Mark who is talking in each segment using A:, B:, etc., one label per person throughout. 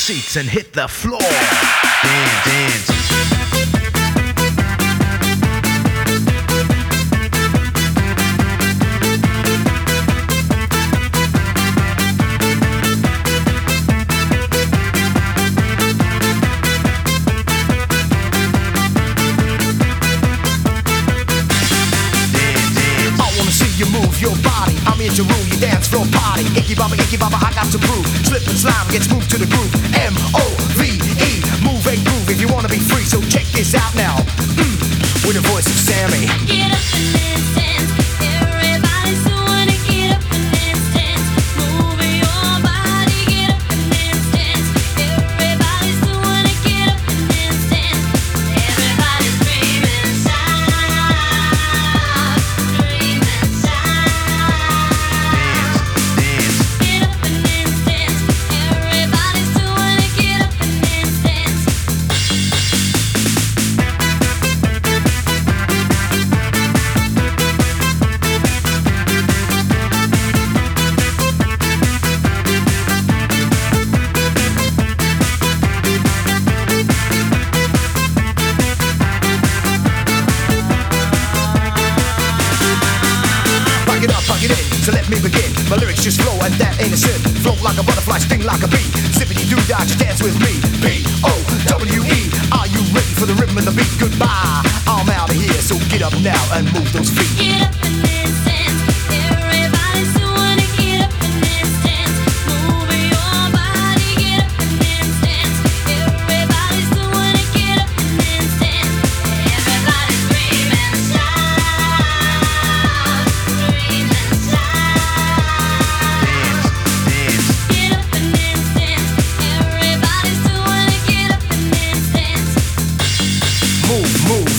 A: seats and hit the floor. Dance, dance.
B: You move your body, I'm here to rule your dance floor party. Icky baba, I got to prove. Slip and slime gets moved to the groove. M-O-V-E, move and groove if you wanna be free. So check this out now, with the voice of Sammy.
C: Get up and dance, dance. Everybody's doing it. Get up and dance, dance. Move your body. Get up and dance, dance. Everybody's doing it. Get up and dance, dance. Everybody's dreaming shout, dreaming shout. Get up and dance, dance. Everybody's doing it. Get up and dance, dance.
B: Back it in, so let me begin. My lyrics just flow and that ain't a sin. Float like a butterfly, sting like a bee. Zippity doo dah, just dance with me. B-O-W-E, are you ready for the rhythm and the beat? Goodbye, I'm out of here, so get up now and move those feet.
C: Get up and dance, dance. Everybody's doing it. Get up and dance, dance. Move your body. Get up and dance, dance. Everybody's doing it. Get up and dance, dance. Everybody's dreaming shout, dreaming shout. Get up and dance, dance. Everybody's doing it. Get up and dance, dance.
B: Move, move.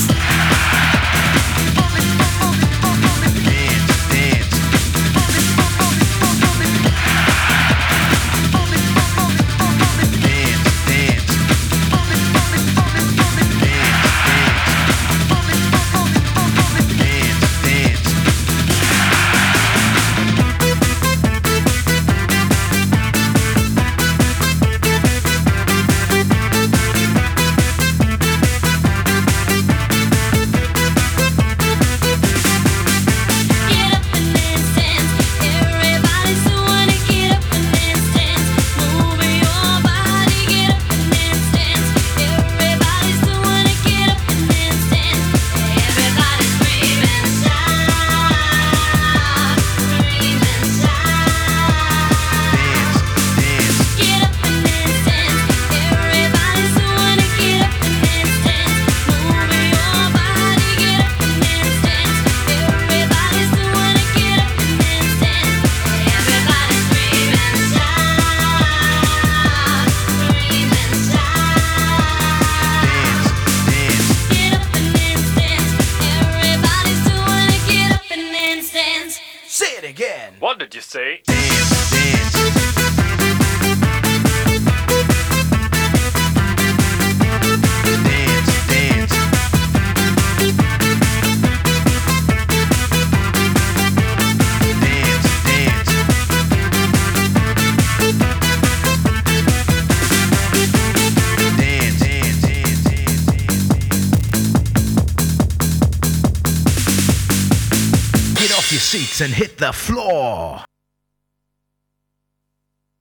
C: Get up and dance, dance. Everybody's doing it. Get up and dance, dance. Move your body. Get up and dance, dance. Everybody's doing it. Get up and dance, dance. Everybody's dreaming shout, dreaming shout. Get up and dance, dance. Everybody's doing it. Get up and dance, dance. Move your body. Get up and dance, dance. Everybody's doing it. Get up and dance, dance. Everybody's dreaming shout, dreaming shout. Get up and dance, dance. Everybody's doing it. Get up and dance, dance.
B: Say it again.
D: What did you say?
A: Get off your seats and hit the floor.